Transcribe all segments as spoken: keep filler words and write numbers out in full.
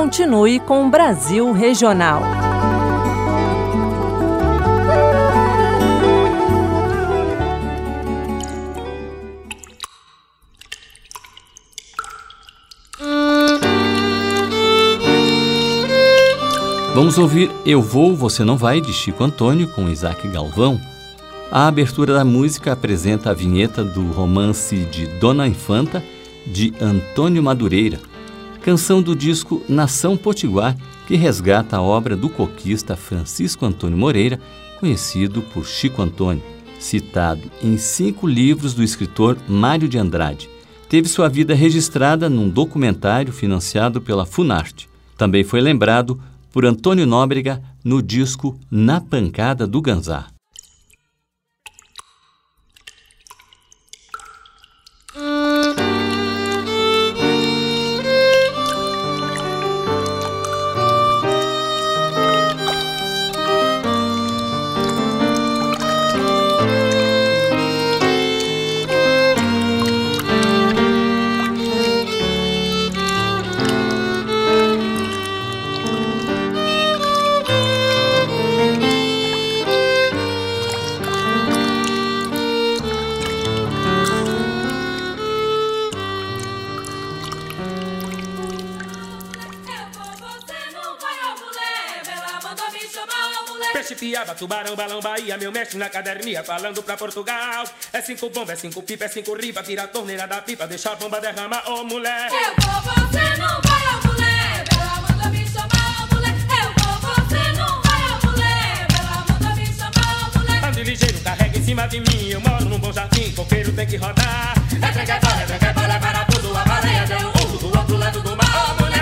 continue com o Brasil Regional. Vamos ouvir Eu Vou, Você Não Vai, de Chico Antônio, com Isaac Galvão. A abertura da música apresenta a vinheta do romance de Dona Infanta, de Antônio Madureira, canção do disco Nação Potiguar, que resgata a obra do coquista Francisco Antônio Moreira, conhecido por Chico Antônio, citado em cinco livros do escritor Mário de Andrade. Teve sua vida registrada num documentário financiado pela Funarte. Também foi lembrado por Antônio Nóbrega no disco Na Pancada do Ganzá. Peixe, piaba, tubarão, balão, Bahia, meu mestre na cadernia, falando pra Portugal. É cinco bomba, é cinco pipa, é cinco riba, tira a torneira da pipa, deixa a bomba derramar, ô mulher. Eu vou, você não vai, ô mulher, Bela manda me chamar, ô mulher. Eu vou, você não vai, ô mulher, Bela manda me chamar, ô mulher. Ande ligeiro, carrega em cima de mim, eu moro num bom jardim, coqueiro tem que rodar. É tranca, é bola, é tranca, é bola, é parafuso, a baleia deu um urro do outro lado do mar, ô mulher.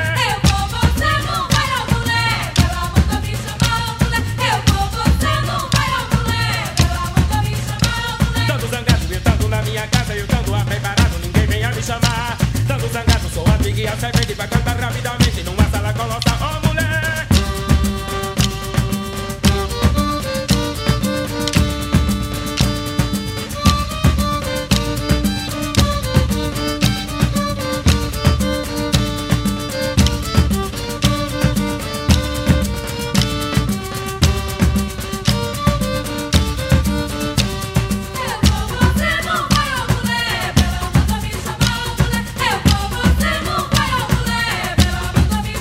Dando zangado, sou a big e a servente vai cantar rapidamente numa sala colossal, oh mulher. Eu vou, você não vai, ô mulher, Bela manda me chamar, ô mulher. Eu vou, você não vai, ô mulher, Bela manda me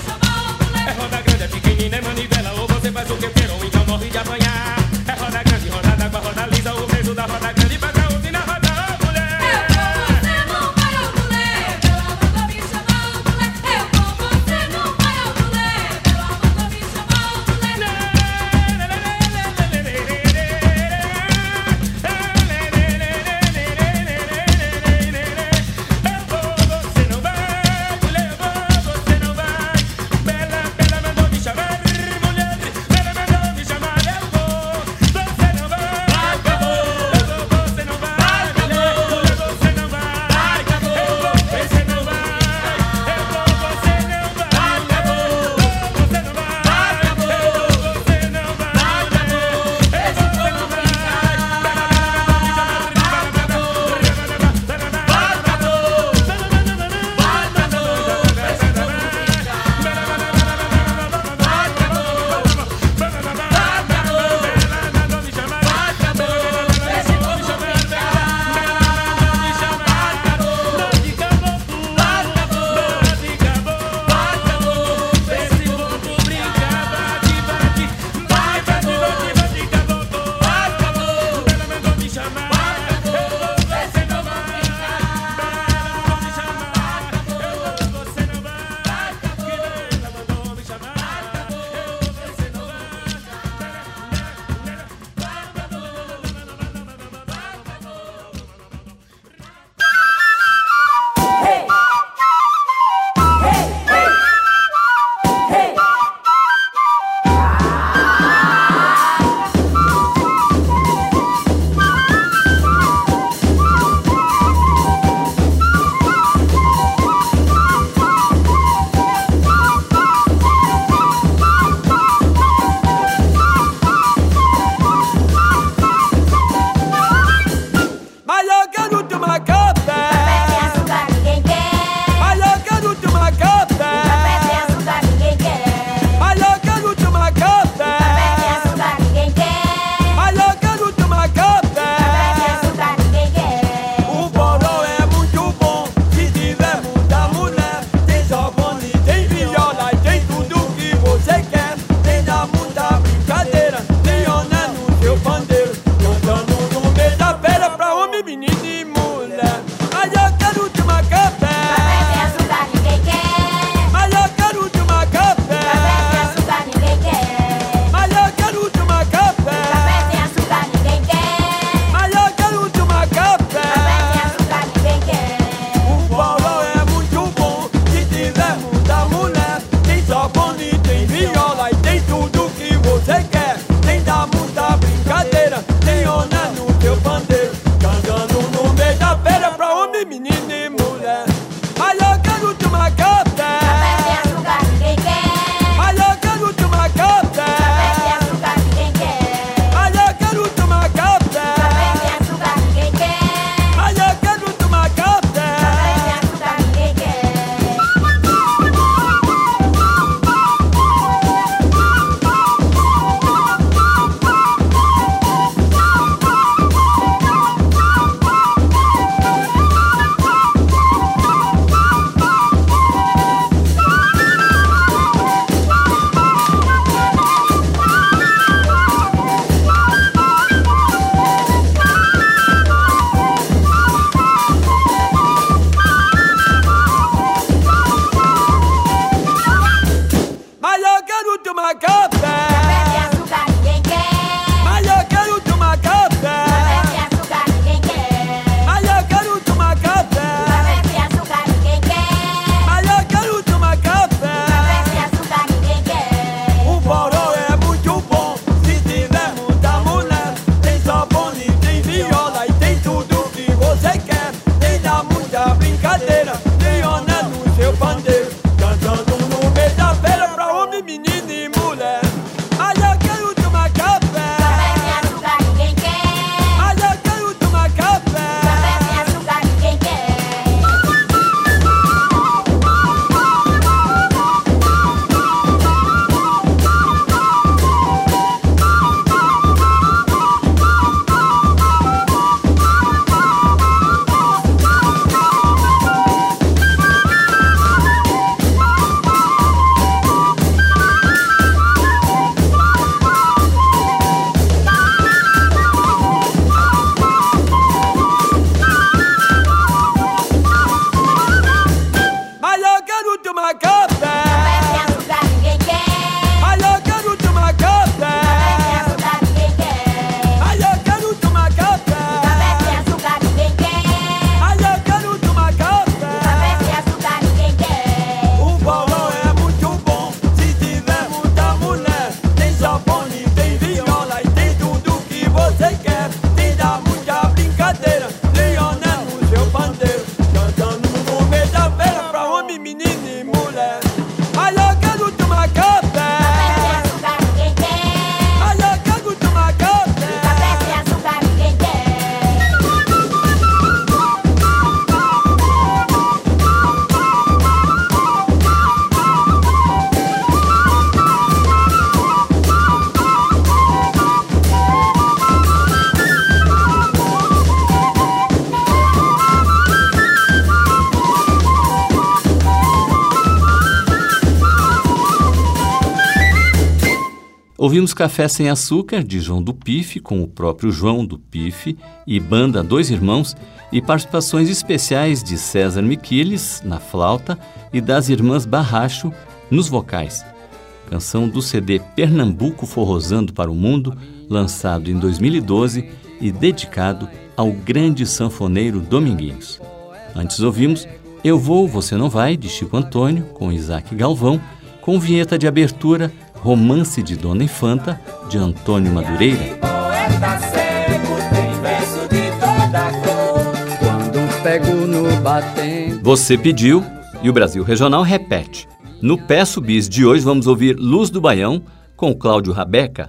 Ouvimos Café Sem Açúcar, de João do Pife, com o próprio João do Pife e Banda Dois Irmãos, e participações especiais de César Miquiles, na flauta, e das Irmãs Barracho, nos vocais. Canção do C D Pernambuco Forrozando para o Mundo, lançado em dois mil e doze e dedicado ao grande sanfoneiro Dominguinhos. Antes ouvimos Eu Vou, Você Não Vai, de Chico Antônio, com Isaac Galvão, com vinheta de abertura Romance de Dona Infanta, de Antônio Madureira. Poeta cego tem verso de toda cor. Quando pego no batente. Você pediu e o Brasil Regional repete. No Peço Bis de hoje vamos ouvir Luz do Baião, com Cláudio Rabeca.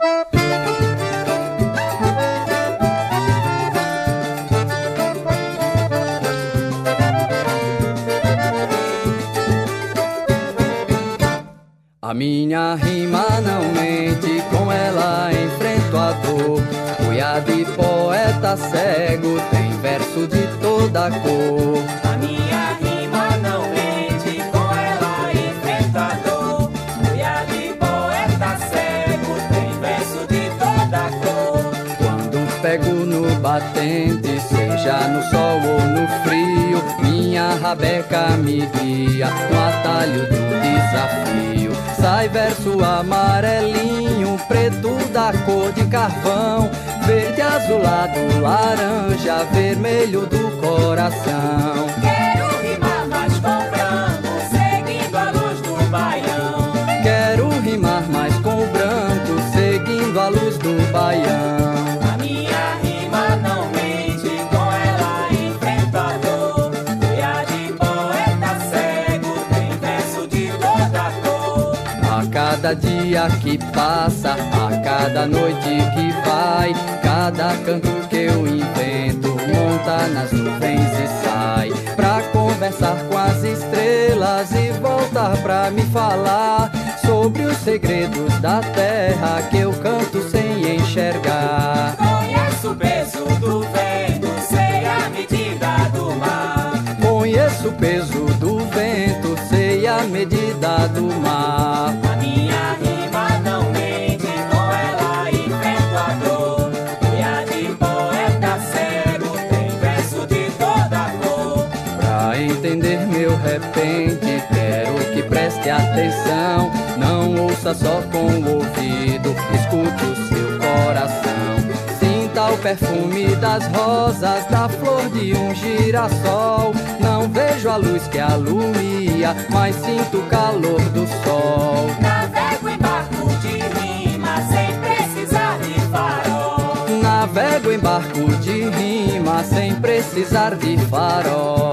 A minha rima não mente, com ela enfrento a dor. Cuiá de poeta cego tem verso de toda cor. A minha rima não mente, com ela enfrento a dor. Cuiá de poeta cego tem verso de toda cor. Quando pego no batente, seja no sol ou no frio, minha rabeca me guia no atalho do desafio. Sai verso amarelinho, preto da cor de carvão, verde, azulado, laranja, vermelho do coração. Quero rimar mais com branco, seguindo a luz do baião. Quero rimar mais com branco, seguindo a luz do baião. A minha rima não mente, com ela enfrento a dor. Cuiá de poeta cego tem verso de toda cor. A cada dia que passa, a cada noite que vai, cada canto que eu invento monta nas nuvens e sai pra conversar com as estrelas e voltar pra me falar sobre os segredos da terra que eu canto sem enxergar. Conheço o peso do vento, sei a medida do mar. Conheço o peso do vento, sei a medida do mar. A minha rima não mente, com ela enfrento a dor. Cuiá de poeta cego tem verso de toda cor. Pra entender meu repente, quero que preste atenção. Não ouça só com o ouvido, escute o seu coração. Sinta o perfume das rosas, da flor de um girassol. Não vejo a luz que alumia, mas sinto o calor do sol. Navego em barco de rima sem precisar de farol. Navego em barco de rima sem precisar de farol.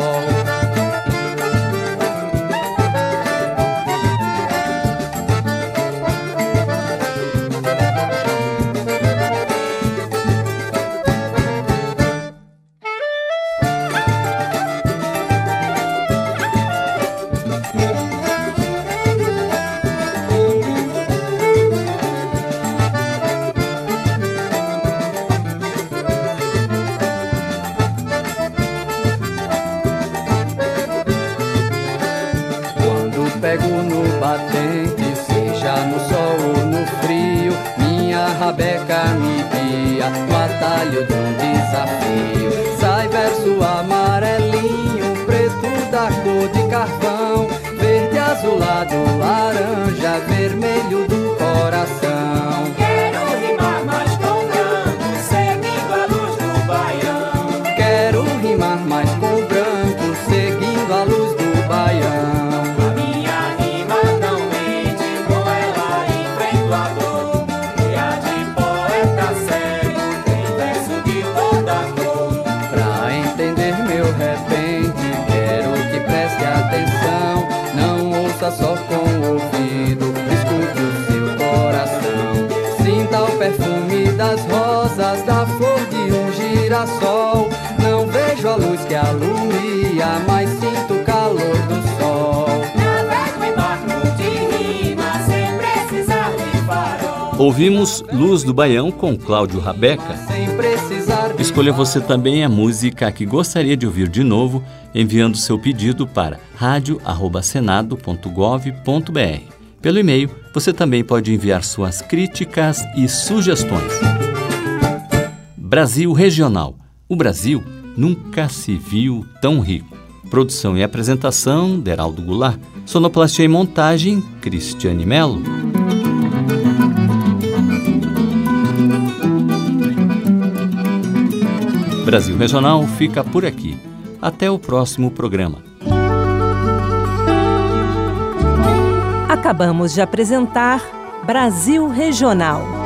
Pego no batente, seja no sol ou no frio, minha rabeca me guia no atalho de um desafio. Sai verso amarelinho, preto da cor de carvão, verde, azulado, laranja, vermelho do coração. Quero rimar mais com branco, seguindo a luz do baião. Quero rimar mais com branco, seguindo a luz do baião. Só com o ouvido, escute o seu coração. Sinta o perfume das rosas, da flor de um girassol. Não vejo a luz que alumia, mas sinto o calor do sol. Navego em barco de rima sem precisar de farol. Ouvimos Luz do Baião com Cláudio Rabeca. Sem precisar de Escolha você também a música que gostaria de ouvir de novo, enviando seu pedido para rádio arroba senado ponto gov ponto br, pelo e-mail Você também pode enviar suas críticas e sugestões. Brasil Regional. O Brasil nunca se viu tão rico. Produção e apresentação, Deraldo Goulart. Sonoplastia e montagem, Cristiane Melo. Brasil Regional fica por aqui. Até o próximo programa. Acabamos de apresentar Brasil Regional.